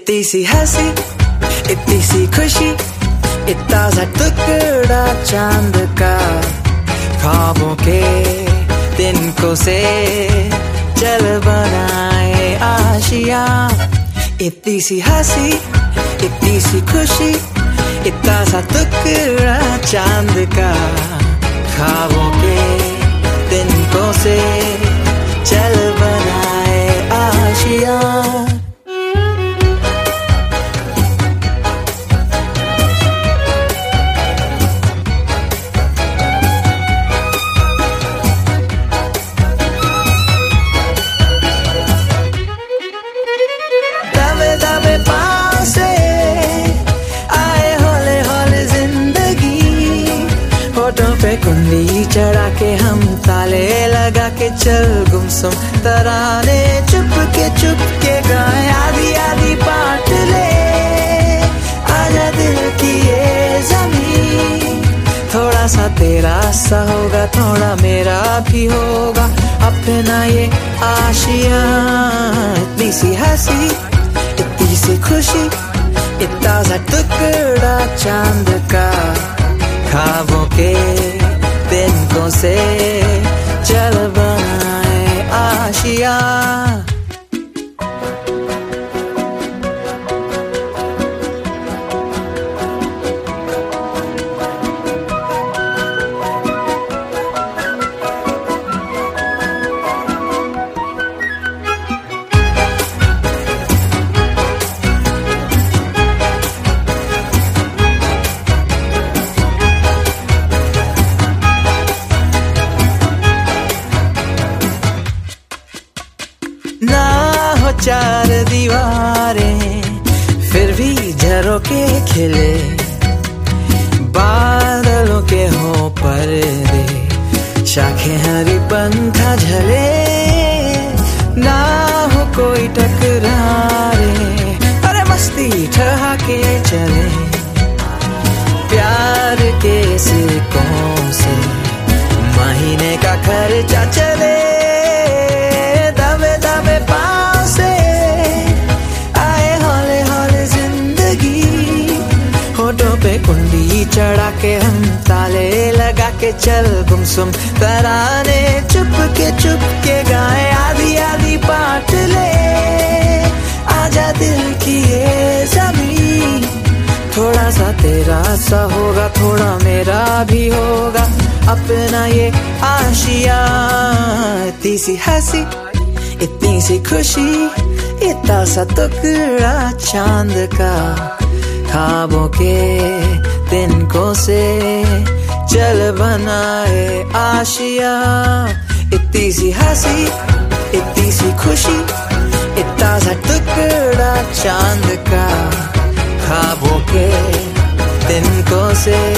इतनी सी हंसी, इतनी सी खुशी, इतना सा टुकड़ा चांद का, ख्वाबों के तिनकों से चल बनाए आशिया। इतनी सी हंसी, इतनी सी खुशी, इतना सा टुकड़ा चांद का, ख्वाबों के तिनकों से चल बनाए आशिया। कुंडी चढ़ा के हम ताले लगा के चल गुमसुम तराने चुप के गाए आधी आधी बांट ले। आजा दिल की ये ज़मीं, थोड़ा सा तेरा सा होगा, थोड़ा मेरा भी होगा अपना ये आशिया। इतनी सी हंसी, इतनी सी खुशी, इतना सा टुकड़ा चांद का, ख्वाबों के तिनकों से चल बनाए आशिया। ना हो चार दीवारें फिर भी झरोके खिले, बादलों के हो पर्दे, शाखें हरी पंखा झले। ना हो कोई टकरारे, अरे मस्ती ठहाके चले, प्यार के सिक्कों से महीने का खर्चा चले। कुंडी चढ़ा के हम ताले लगा के चल गुमसुम तराने चुप के गाए आधी आधी बांट ले। आजा दिल की ये ज़मीं, थोड़ा सा तेरा सा होगा, थोड़ा मेरा भी होगा अपना ये आशिया। इतनी सी हंसी, इतनी सी खुशी, इतना सा टुकड़ा चांद का, ख्वाबों के तिनकों से चल बनाए आशिया। इतनी सी हंसी, इतनी सी खुशी, इतना सा टुकड़ा चांद का, ख्वाबों के तिनकों से